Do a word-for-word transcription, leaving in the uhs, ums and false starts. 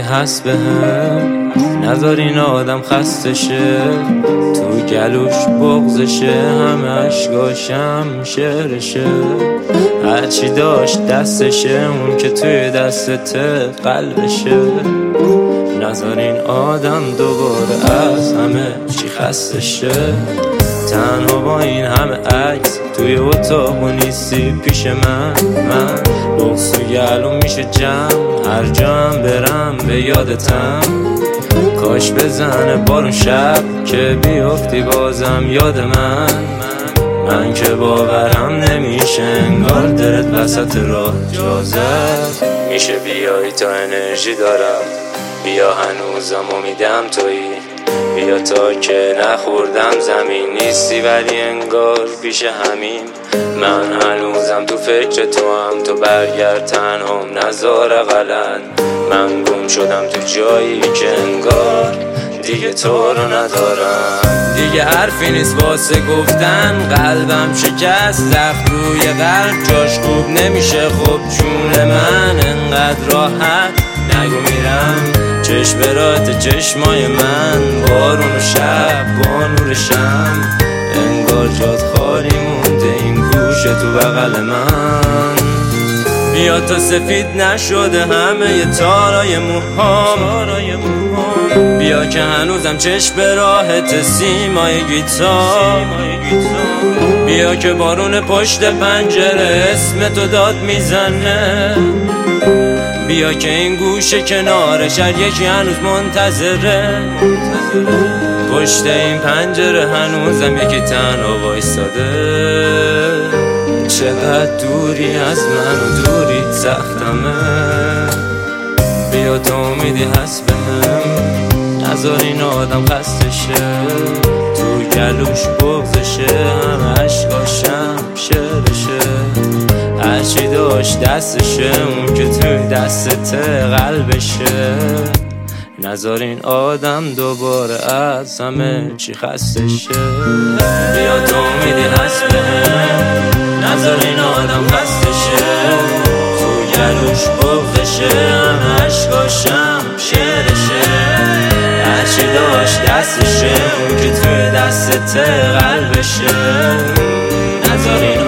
هست به هم، نذار این آدم خسته شه، تو گلوش بغزشه، همه اشکاشم شعرشه، هرچی داشت دستشه، اون که توی دستت قلبشه. نذار این آدم دوباره از همه چی خسته شه، تنها با این همه عکس توی اتاق و نیستی پیش من. من بغض تو گلوم میشه جمع، هر جا هم برم به یادتم، کاش بزنه بارون شب که بیفتی بازم یاد من. من که باورم نمیشه، انگار درت وسط راه جازه میشه بیایی تا انرژی دارم، بیا هنوزم امیدم تویی، بیا تا که نخوردم زمین نیستی ولی انگار پیش همین. من هنوزم تو فکر تو هم، تو برگرد تنهام نذار غلط، من گم شدم تو جایی که انگار دیگه تو رو ندارم. دیگه حرفی نیست واسه گفتن، قلبم شکست زخم روی قلب جاش خوب نمیشه. خب جون من انقدر راحت نگو میرم، چشم برات چشمای من، بارون و شب با نور شم، انگار جات خالی مونده این گوشه تو بغل من. بیا تا سفید نشده همه ی تارای موهام، بیا که هنوزم چشم به راحت سیمای گیتار، بیا که بارون پشت پنجره اسم تو داد میزنه، بیا که این گوشه کنار شهر یکی هنوز منتظره، پشت این پنجره هنوزم یکی تنها وایستاده. چقدر دوری از من و دوری سختمه، بیا تو امیدی هست بهم، نذار این آدم خسته شه، تو گلوش بغزشه، همه اشکاشم شعرشه، هرچی داشت دستشه، اون که توی دستت قلبشه. نذار این آدم دوباره از همه چی خسته شه، بیا تو امیدی هست بهم، نذار این آدم خسته شه، تو گلوش بغزشه، همه اشکاشم شعرشه، هرچی داشت دستشه، اون که توی دستت قلبشه. نذار این